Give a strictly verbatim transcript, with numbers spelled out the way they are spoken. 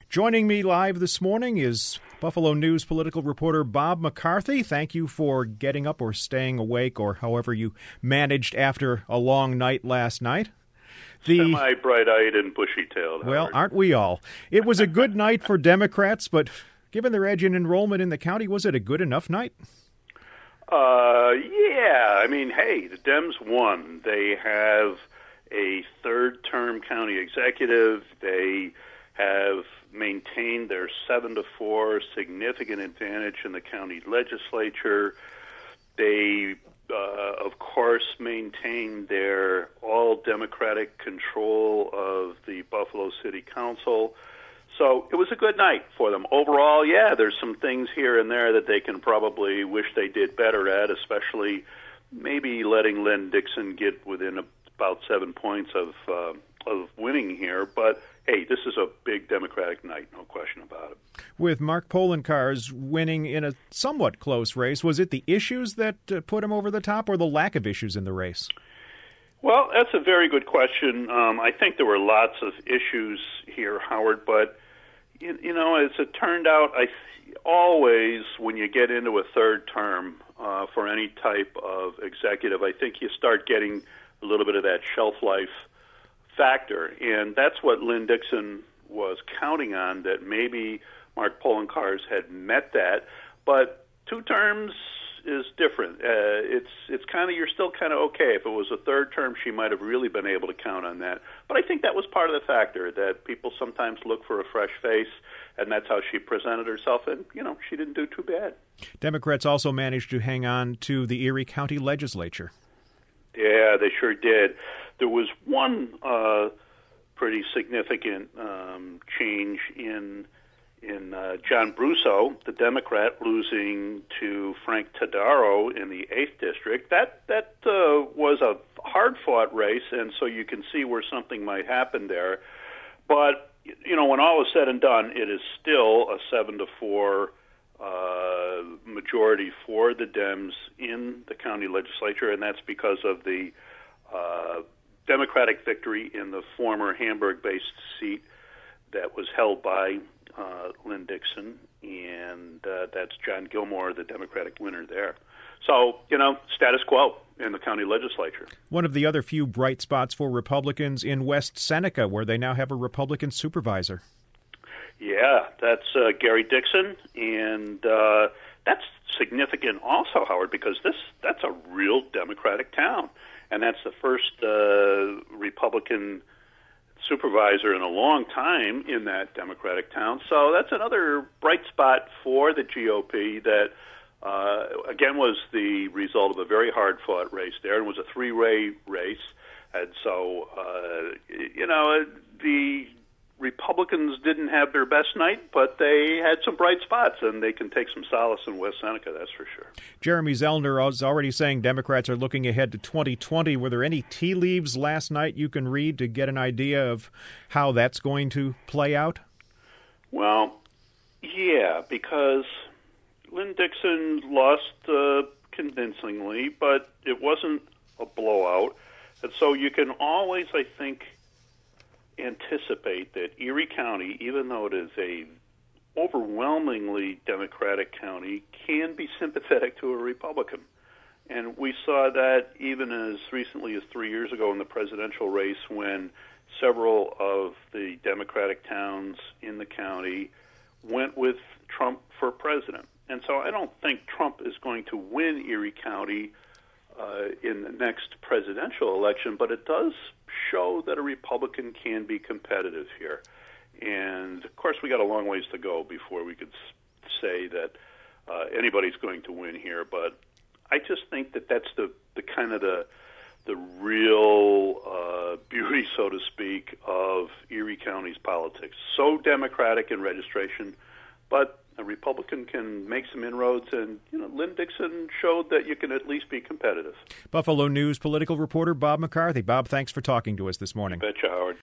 Joining me live this morning is Buffalo News political reporter Bob McCarthy. Thank you for getting up or staying awake or however you managed after a long night last night. The, Semi-bright-eyed and bushy-tailed. Well, Howard. Aren't we all? It was a good night for Democrats, but given their edge in enrollment in the county, was it a good enough night? Uh, yeah. I mean, hey, the Dems won. They have a third-term county executive. They have maintained their seven to four significant advantage in the county legislature. They, uh, of course, maintained their all-Democratic control of the Buffalo City Council. So it was a good night for them. Overall, yeah, there's some things here and there that they can probably wish they did better at, especially maybe letting Lynn Dixon get within about seven points of uh, of winning here. But, hey, this is a big Democratic night, no question about it. With Mark Poloncarz winning in a somewhat close race, was it the issues that uh, put him over the top or the lack of issues in the race? Well, that's a very good question. Um, I think there were lots of issues here, Howard, but You, you know, as it turned out, I always, when you get into a third term uh, for any type of executive, I think you start getting a little bit of that shelf life factor. And that's what Lynn Dixon was counting on, that maybe Mark Poloncarz had met that. But two terms is different. Uh, it's it's kind of, you're still kind of okay. If it was a third term, she might have really been able to count on that. But I think that was part of the factor, that people sometimes look for a fresh face, and that's how she presented herself. And, you know, she didn't do too bad. Democrats also managed to hang on to the Erie County legislature. Yeah, they sure did. There was one uh, pretty significant um, change in in uh, John Brusso, the Democrat, losing to Frank Todaro in the eighth District. That that uh, was a hard-fought race, and so you can see where something might happen there. But, you know, when all is said and done, it is still a seven to four uh, majority for the Dems in the county legislature, and that's because of the uh, Democratic victory in the former Hamburg-based seat that was held by Uh, Lynn Dixon, and uh, that's John Gilmore, the Democratic winner there. So, you know, status quo in the county legislature. One of the other few bright spots for Republicans in West Seneca, where they now have a Republican supervisor. Yeah, that's uh, Gary Dixon, and uh, that's significant also, Howard, because this that's a real Democratic town, and that's the first uh, Republican supervisor in a long time in that Democratic town. So that's another bright spot for the G O P that, uh, again, was the result of a very hard-fought race there, and was a three-way race. And so, uh, you know, the Republicans didn't have their best night, but they had some bright spots, and they can take some solace in West Seneca, that's for sure. Jeremy Zellner was already saying Democrats are looking ahead to twenty twenty. Were there any tea leaves last night you can read to get an idea of how that's going to play out? Well, yeah, because Lynn Dixon lost uh, convincingly, but it wasn't a blowout. And so you can always, I think, anticipate that Erie County, even though it is a overwhelmingly Democratic county, can be sympathetic to a Republican. And we saw that even as recently as three years ago in the presidential race, when several of the Democratic towns in the county went with Trump for president. And so I don't think Trump is going to win Erie County uh, in the next presidential election, but it does show that a Republican can be competitive here. And, of course, we got a long ways to go before we could say that uh, anybody's going to win here. But I just think that that's the, the kind of the the real uh, beauty, so to speak, of Erie County's politics. So Democratic in registration, but a Republican can make some inroads, and you know, Lynn Dixon showed that you can at least be competitive. Buffalo News political reporter Bob McCarthy. Bob, thanks for talking to us this morning. You betcha, Howard.